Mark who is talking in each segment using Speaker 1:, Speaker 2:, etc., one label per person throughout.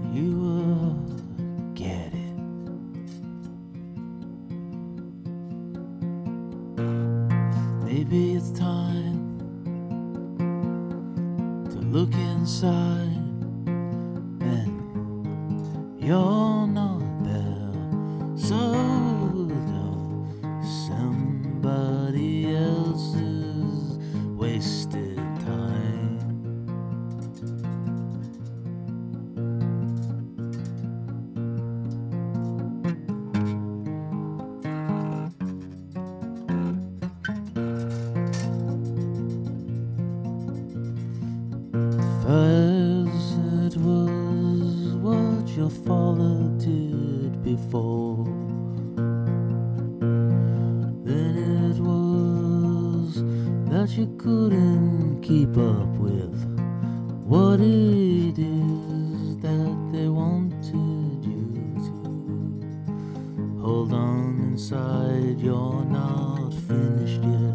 Speaker 1: you will get it. Maybe it's time to look inside, and you're not there, so don't somebody else's wasted time. First it was what your father did before. Then it was that you couldn't keep up with what it is that they wanted you to. Hold on inside, you're not finished yet.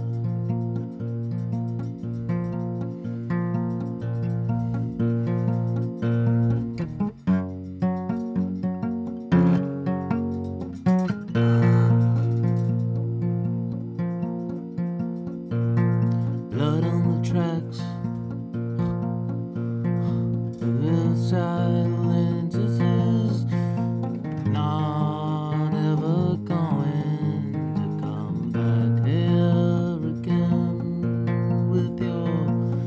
Speaker 1: Blood on the tracks, the silence is not ever going to come back here again. With your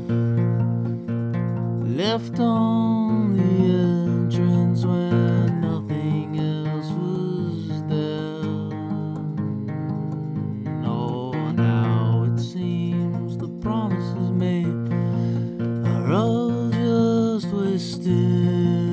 Speaker 1: left on the entrance when nothing else was there. No, now it seems the promises made are all just wasted.